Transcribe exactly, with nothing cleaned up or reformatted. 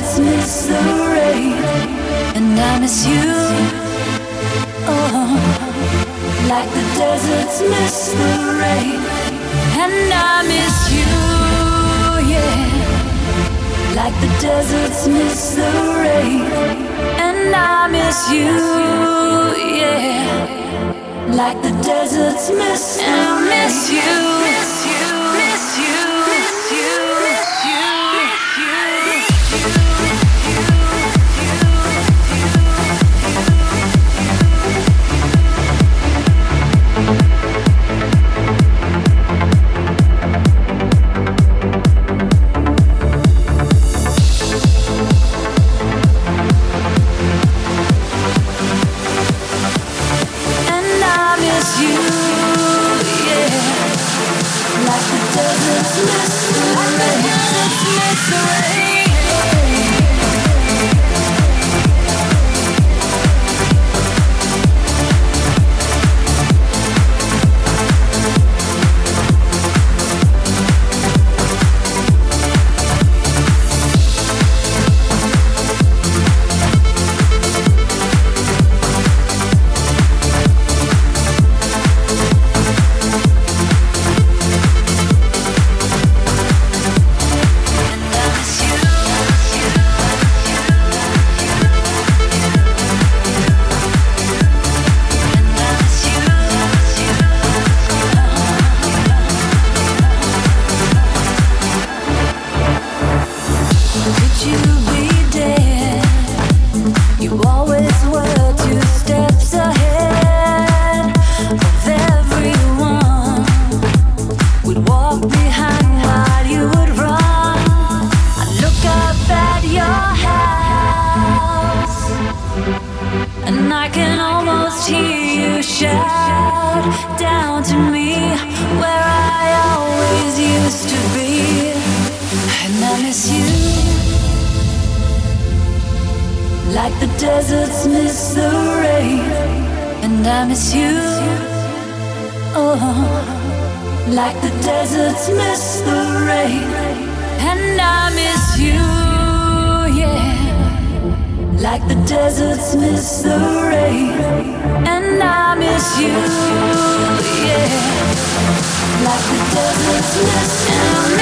deserts miss the rain, and I miss you. Oh, like the deserts miss the rain, and I miss you. Yeah, like the deserts miss the rain, and I miss you. Yeah, like the deserts miss the rain, and I miss you. Miss you. Miss you. Miss you. Miss you. Like the deserts miss the rain, and I miss you. Oh, like the deserts miss the rain, and I miss you. Yeah, like the deserts miss the rain, and I miss you. Yeah, like the deserts miss the rain.